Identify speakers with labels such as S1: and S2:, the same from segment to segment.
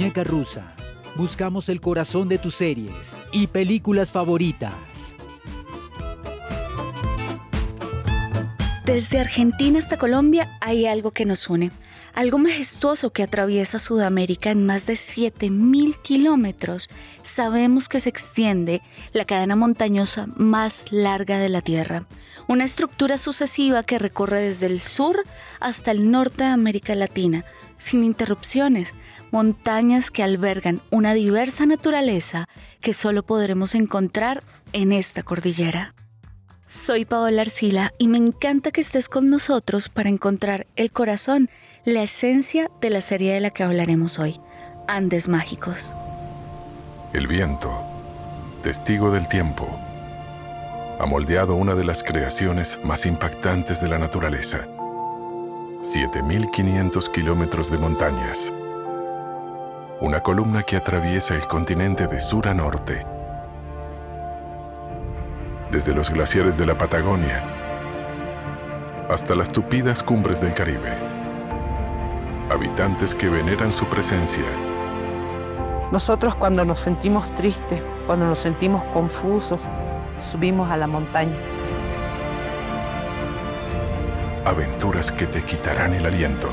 S1: Muñeca Rusa. Buscamos el corazón de tus series y películas favoritas.
S2: Desde Argentina hasta Colombia hay algo que nos une. Algo majestuoso que atraviesa Sudamérica en más de 7.000 kilómetros. Sabemos que se extiende la cadena montañosa más larga de la Tierra. Una estructura sucesiva que recorre desde el sur hasta el norte de América Latina, sin interrupciones. Montañas que albergan una diversa naturaleza que solo podremos encontrar en esta cordillera. Soy Paola Arcila y me encanta que estés con nosotros para encontrar el corazón, la esencia de la serie de la que hablaremos hoy, Andes Mágicos.
S3: El viento, testigo del tiempo, ha moldeado una de las creaciones más impactantes de la naturaleza. 7.500 kilómetros de montañas. Una columna que atraviesa el continente de sur a norte. Desde los glaciares de la Patagonia hasta las tupidas cumbres del Caribe. Habitantes que veneran su presencia.
S4: Nosotros cuando nos sentimos tristes, cuando nos sentimos confusos, subimos a la montaña.
S3: Aventuras que te quitarán el aliento.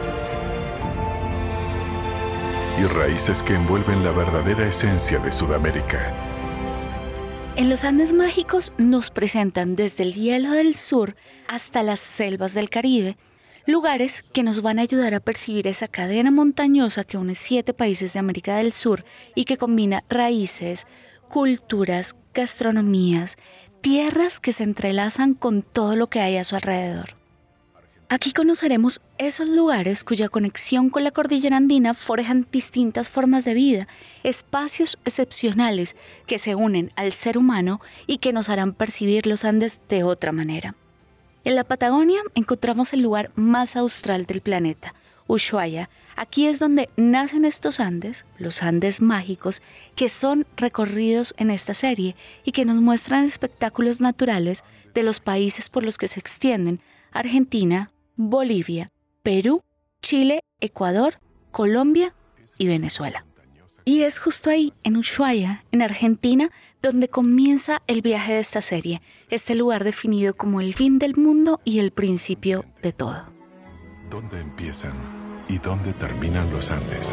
S3: Y raíces que envuelven la verdadera esencia de Sudamérica.
S2: En los Andes Mágicos nos presentan desde el hielo del sur hasta las selvas del Caribe, lugares que nos van a ayudar a percibir esa cadena montañosa que une 7 países de América del Sur y que combina raíces, culturas, gastronomías, tierras que se entrelazan con todo lo que hay a su alrededor. Aquí conoceremos esos lugares cuya conexión con la cordillera andina forjan distintas formas de vida, espacios excepcionales que se unen al ser humano y que nos harán percibir los Andes de otra manera. En la Patagonia encontramos el lugar más austral del planeta, Ushuaia. Aquí es donde nacen estos Andes, los Andes Mágicos, que son recorridos en esta serie y que nos muestran espectáculos naturales de los países por los que se extienden: Argentina, Bolivia, Perú, Chile, Ecuador, Colombia y Venezuela. Y es justo ahí, en Ushuaia, en Argentina, donde comienza el viaje de esta serie, este lugar definido como el fin del mundo y el principio de todo.
S3: ¿Dónde empiezan y dónde terminan los Andes?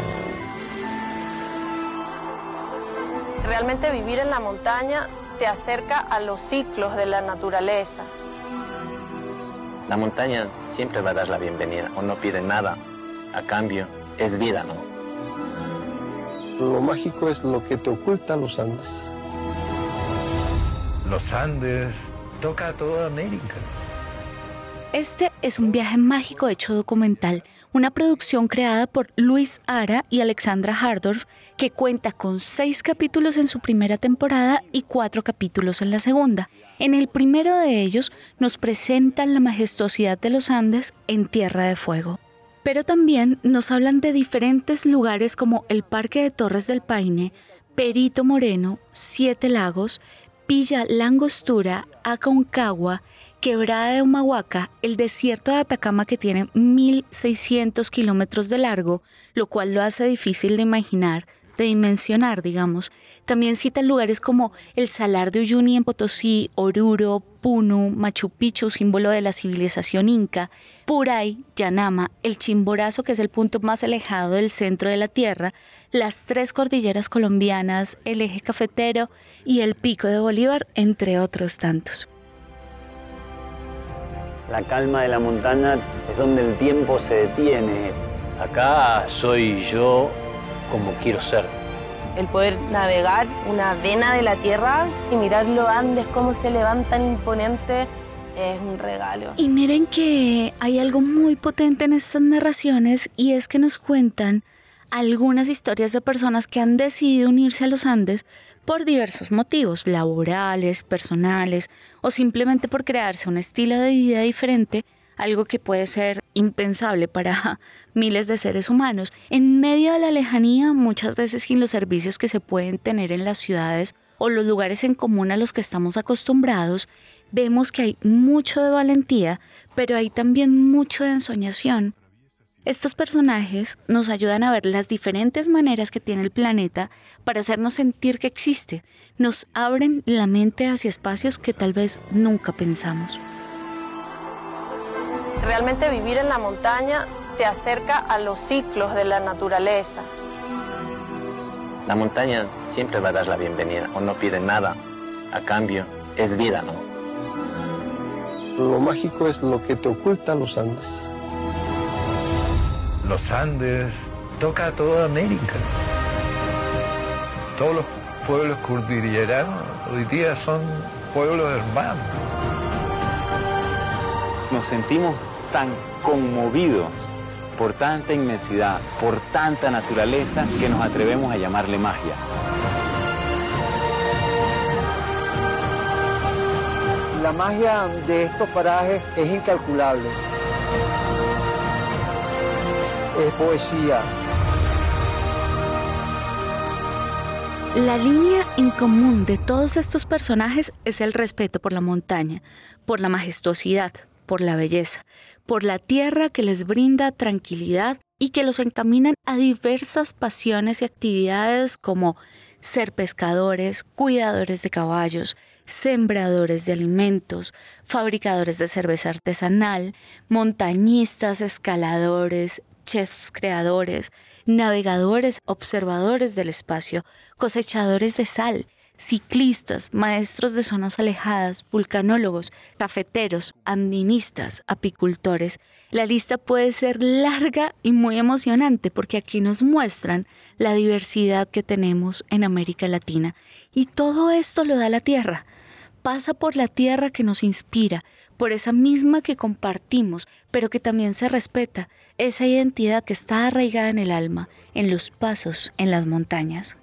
S5: Realmente vivir en la montaña te acerca a los ciclos de la naturaleza.
S6: La montaña siempre va a dar la bienvenida, o no pide nada, a cambio es vida, ¿no?
S7: Lo mágico es lo que te ocultan los Andes.
S8: Los Andes toca a toda América.
S2: Este es un viaje mágico hecho documental, una producción creada por Luis Ara y Alexandra Hardorf, que cuenta con 6 capítulos en su primera temporada y 4 capítulos en la segunda. En el primero de ellos nos presentan la majestuosidad de los Andes en Tierra de Fuego. Pero también nos hablan de diferentes lugares como el Parque de Torres del Paine, Perito Moreno, 7 Lagos, Villa Langostura, Aconcagua, Quebrada de Humahuaca, el desierto de Atacama, que tiene 1.600 kilómetros de largo, lo cual lo hace difícil de imaginar, de dimensionar, digamos. También citan lugares como el Salar de Uyuni en Potosí, Oruro, Punu, Machu Picchu, símbolo de la civilización inca, Puray, Yanama, el Chimborazo, que es el punto más alejado del centro de la Tierra, las 3 cordilleras colombianas, el Eje Cafetero y el Pico de Bolívar, entre otros tantos.
S9: La calma de la montaña es donde el tiempo se detiene. Acá soy yo como quiero ser.
S5: El poder navegar una vena de la tierra y mirar los Andes cómo se levantan imponentes es un regalo.
S2: Y miren que hay algo muy potente en estas narraciones, y es que nos cuentan algunas historias de personas que han decidido unirse a los Andes por diversos motivos, laborales, personales o simplemente por crearse un estilo de vida diferente, algo que puede ser impensable para miles de seres humanos. En medio de la lejanía, muchas veces sin los servicios que se pueden tener en las ciudades o los lugares en común a los que estamos acostumbrados, vemos que hay mucho de valentía, pero hay también mucho de ensoñación. Estos personajes nos ayudan a ver las diferentes maneras que tiene el planeta para hacernos sentir que existe. Nos abren la mente hacia espacios que tal vez nunca pensamos.
S5: Realmente vivir en la montaña te acerca a los ciclos de la naturaleza.
S6: La montaña siempre va a dar la bienvenida, o no pide nada a cambio, es vida, ¿no?
S7: Lo mágico es lo que te ocultan los Andes.
S8: Los Andes toca a toda América. Todos los pueblos cordilleranos hoy día son pueblos hermanos.
S10: Nos sentimos tan conmovidos por tanta inmensidad, por tanta naturaleza, que nos atrevemos a llamarle magia.
S11: La magia de estos parajes es incalculable. Es poesía.
S2: La línea en común de todos estos personajes es el respeto por la montaña, por la majestuosidad, por la belleza, por la tierra que les brinda tranquilidad y que los encaminan a diversas pasiones y actividades como ser pescadores, cuidadores de caballos, sembradores de alimentos, fabricadores de cerveza artesanal, montañistas, escaladores, chefs creadores, navegadores, observadores del espacio, cosechadores de sal, ciclistas, maestros de zonas alejadas, vulcanólogos, cafeteros, andinistas, apicultores. La lista puede ser larga y muy emocionante porque aquí nos muestran la diversidad que tenemos en América Latina. Y todo esto lo da la tierra. Pasa por la tierra que nos inspira, por esa misma que compartimos, pero que también se respeta, esa identidad que está arraigada en el alma, en los pasos, en las montañas.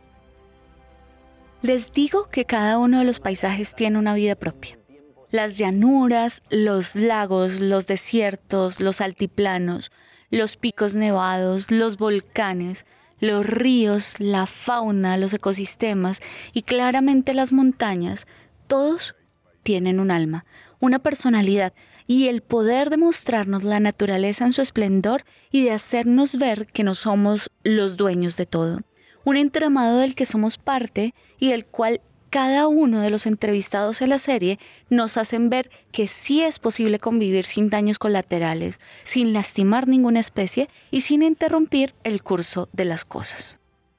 S2: Les digo que cada uno de los paisajes tiene una vida propia. Las llanuras, los lagos, los desiertos, los altiplanos, los picos nevados, los volcanes, los ríos, la fauna, los ecosistemas y claramente las montañas, todos tienen un alma, una personalidad y el poder de mostrarnos la naturaleza en su esplendor y de hacernos ver que no somos los dueños de todo. Un entramado del que somos parte y del cual cada uno de los entrevistados en la serie nos hacen ver que sí es posible convivir sin daños colaterales, sin lastimar ninguna especie y sin interrumpir el curso de las cosas.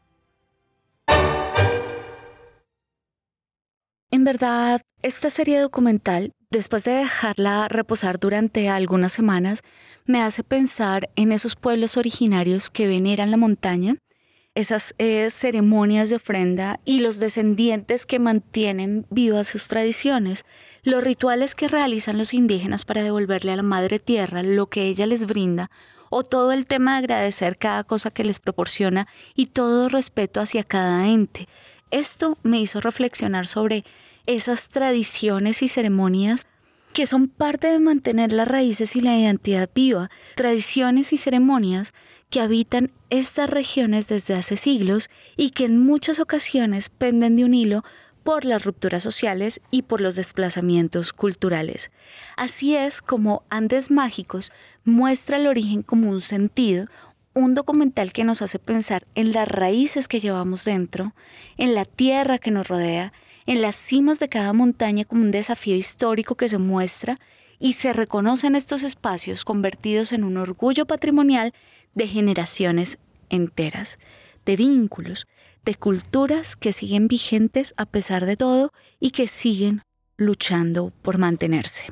S2: En verdad, esta serie documental, después de dejarla reposar durante algunas semanas, me hace pensar en esos pueblos originarios que veneran la montaña, esas ceremonias de ofrenda y los descendientes que mantienen vivas sus tradiciones, los rituales que realizan los indígenas para devolverle a la madre tierra lo que ella les brinda, o todo el tema de agradecer cada cosa que les proporciona y todo respeto hacia cada ente. Esto me hizo reflexionar sobre esas tradiciones y ceremonias que son parte de mantener las raíces y la identidad viva, tradiciones y ceremonias que habitan estas regiones desde hace siglos y que en muchas ocasiones penden de un hilo por las rupturas sociales y por los desplazamientos culturales. Así es como Andes Mágicos muestra el origen como un sentido, un documental que nos hace pensar en las raíces que llevamos dentro, en la tierra que nos rodea, en las cimas de cada montaña como un desafío histórico que se muestra y se reconocen estos espacios convertidos en un orgullo patrimonial de generaciones enteras, de vínculos, de culturas que siguen vigentes a pesar de todo y que siguen luchando por mantenerse.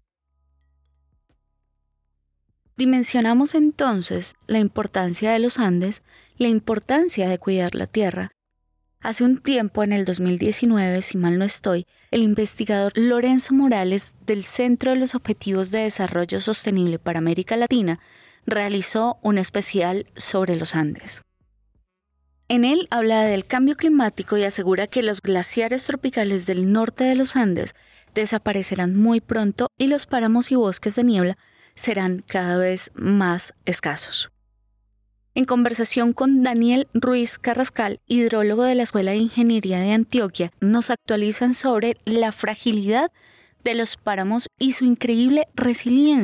S2: Dimensionamos entonces la importancia de los Andes, la importancia de cuidar la tierra. Hace un tiempo, en el 2019, si mal no estoy, el investigador Lorenzo Morales del Centro de los Objetivos de Desarrollo Sostenible para América Latina realizó un especial sobre los Andes. En él habla del cambio climático y asegura que los glaciares tropicales del norte de los Andes desaparecerán muy pronto y los páramos y bosques de niebla serán cada vez más escasos. En conversación con Daniel Ruiz Carrascal, hidrólogo de la Escuela de Ingeniería de Antioquia, nos actualizan sobre la fragilidad de los páramos y su increíble resiliencia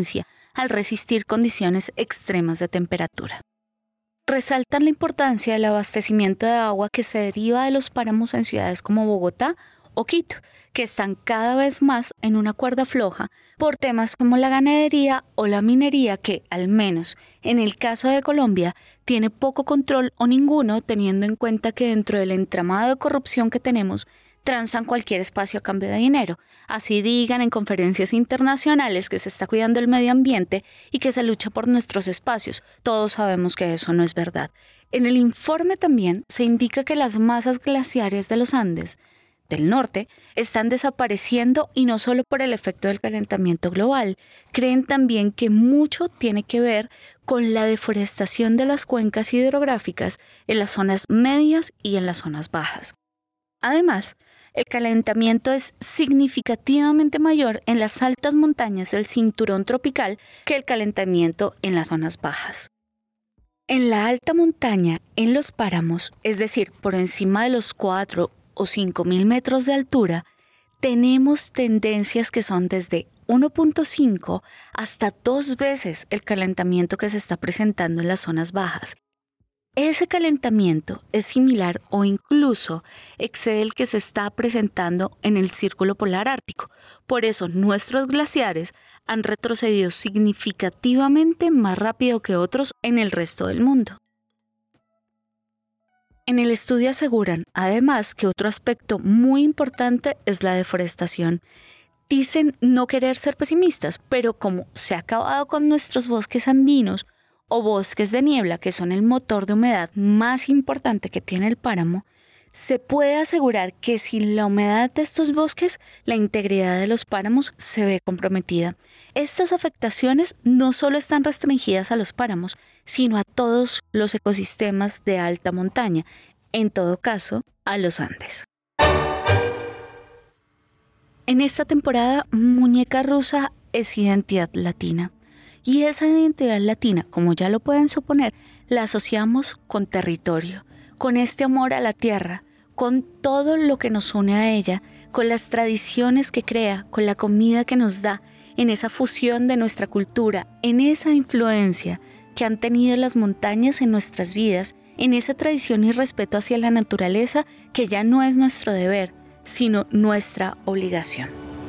S2: al resistir condiciones extremas de temperatura. Resaltan la importancia del abastecimiento de agua que se deriva de los páramos en ciudades como Bogotá o Quito, que están cada vez más en una cuerda floja por temas como la ganadería o la minería que, al menos en el caso de Colombia, tiene poco control o ninguno, teniendo en cuenta que dentro del entramado de corrupción que tenemos, transan cualquier espacio a cambio de dinero. Así digan en conferencias internacionales que se está cuidando el medio ambiente y que se lucha por nuestros espacios. Todos sabemos que eso no es verdad. En el informe también se indica que las masas glaciares de los Andes del norte están desapareciendo y no solo por el efecto del calentamiento global. Creen también que mucho tiene que ver con la deforestación de las cuencas hidrográficas en las zonas medias y en las zonas bajas. Además, el calentamiento es significativamente mayor en las altas montañas del cinturón tropical que el calentamiento en las zonas bajas. En la alta montaña, en los páramos, es decir, por encima de los 4 o 5.000 metros de altura, tenemos tendencias que son desde 1.5 hasta 2 veces el calentamiento que se está presentando en las zonas bajas. Ese calentamiento es similar o incluso excede el que se está presentando en el Círculo Polar Ártico. Por eso nuestros glaciares han retrocedido significativamente más rápido que otros en el resto del mundo. En el estudio aseguran, además, que otro aspecto muy importante es la deforestación. Dicen no querer ser pesimistas, pero como se ha acabado con nuestros bosques andinos o bosques de niebla, que son el motor de humedad más importante que tiene el páramo, se puede asegurar que sin la humedad de estos bosques, la integridad de los páramos se ve comprometida. Estas afectaciones no solo están restringidas a los páramos, sino a todos los ecosistemas de alta montaña, en todo caso, a los Andes. En esta temporada, Muñeca Rusa es identidad latina. Y esa identidad latina, como ya lo pueden suponer, la asociamos con territorio, con este amor a la tierra, con todo lo que nos une a ella, con las tradiciones que crea, con la comida que nos da, en esa fusión de nuestra cultura, en esa influencia que han tenido las montañas en nuestras vidas, en esa tradición y respeto hacia la naturaleza que ya no es nuestro deber, sino nuestra obligación.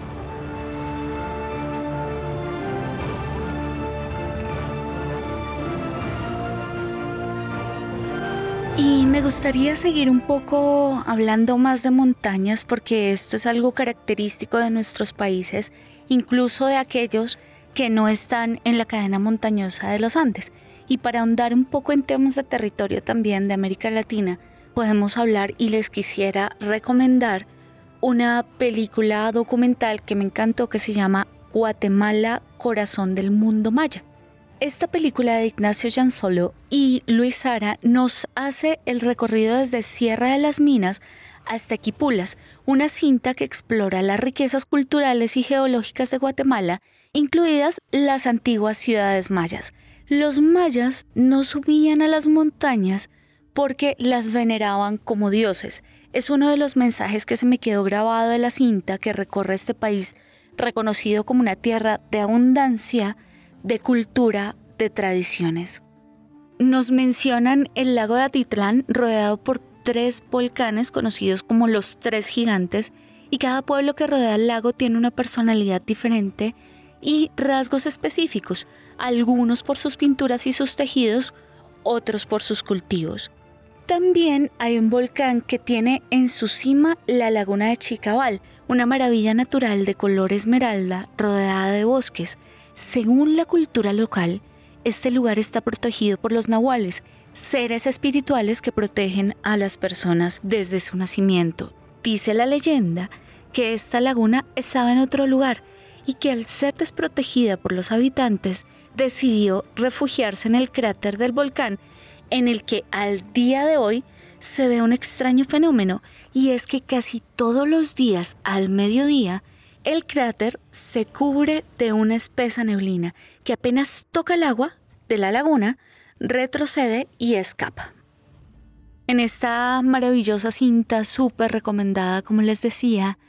S2: Y me gustaría seguir un poco hablando más de montañas porque esto es algo característico de nuestros países, incluso de aquellos que no están en la cadena montañosa de los Andes. Y para ahondar un poco en temas de territorio también de América Latina, podemos hablar y les quisiera recomendar una película documental que me encantó que se llama Guatemala, Corazón del Mundo Maya. Esta película de Ignacio Jansolo y Luis Sara nos hace el recorrido desde Sierra de las Minas hasta Quipulas, una cinta que explora las riquezas culturales y geológicas de Guatemala, incluidas las antiguas ciudades mayas. Los mayas no subían a las montañas porque las veneraban como dioses. Es uno de los mensajes que se me quedó grabado de la cinta que recorre este país, reconocido como una tierra de abundancia, de cultura, de tradiciones. Nos mencionan el lago de Atitlán rodeado por 3 volcanes conocidos como los 3 gigantes y cada pueblo que rodea el lago tiene una personalidad diferente y rasgos específicos, algunos por sus pinturas y sus tejidos, otros por sus cultivos. También hay un volcán que tiene en su cima la laguna de Chicabal, una maravilla natural de color esmeralda rodeada de bosques. Según la cultura local, este lugar está protegido por los nahuales, seres espirituales que protegen a las personas desde su nacimiento. Dice la leyenda que esta laguna estaba en otro lugar y que al ser desprotegida por los habitantes, decidió refugiarse en el cráter del volcán, en el que al día de hoy se ve un extraño fenómeno, y es que casi todos los días al mediodía el cráter se cubre de una espesa neblina que apenas toca el agua de la laguna, retrocede y escapa. En esta maravillosa cinta súper recomendada, como les decía,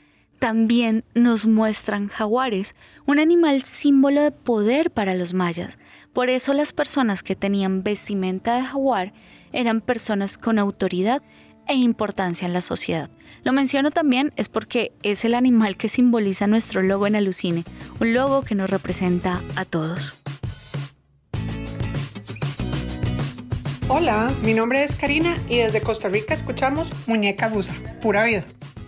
S2: También nos muestran jaguares, un animal símbolo de poder para los mayas. Por eso las personas que tenían vestimenta de jaguar eran personas con autoridad e importancia en la sociedad. Lo menciono también es porque es el animal que simboliza nuestro logo en Alucine, un logo que nos representa a todos.
S12: Hola, mi nombre es Karina y desde Costa Rica escuchamos Muñeca Rusa, pura vida.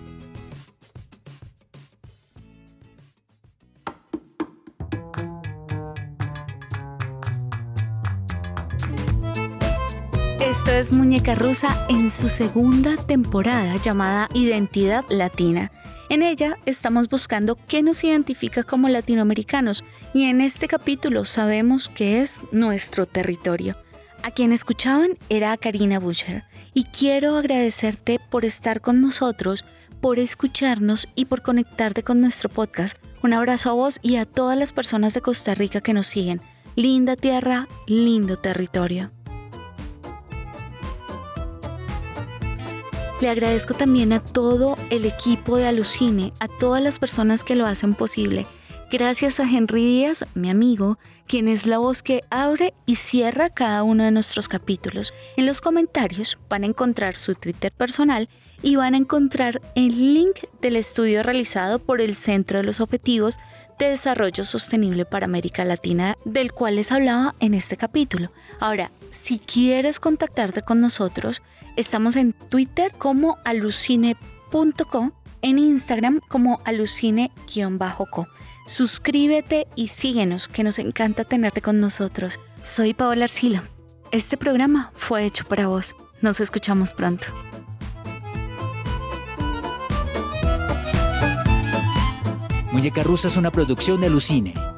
S2: Esto es Muñeca Rusa en su segunda temporada llamada Identidad Latina. En ella estamos buscando qué nos identifica como latinoamericanos y en este capítulo sabemos que es nuestro territorio. A quien escuchaban era a Karina Buescher y quiero agradecerte por estar con nosotros, por escucharnos y por conectarte con nuestro podcast. Un abrazo a vos y a todas las personas de Costa Rica que nos siguen. Linda tierra, lindo territorio. Le agradezco también a todo el equipo de Alucine, a todas las personas que lo hacen posible. Gracias a Henry Díaz, mi amigo, quien es la voz que abre y cierra cada uno de nuestros capítulos. En los comentarios van a encontrar su Twitter personal y van a encontrar el link del estudio realizado por el Centro de los Objetivos de Desarrollo Sostenible para América Latina, del cual les hablaba en este capítulo. Ahora, si quieres contactarte con nosotros, estamos en Twitter como alucine.co, en Instagram como alucine_co. Suscríbete y síguenos, que nos encanta tenerte con nosotros. Soy Paola Arcila. Este programa fue hecho para vos. Nos escuchamos pronto.
S1: Muñeca Rusa es una producción de Alucine.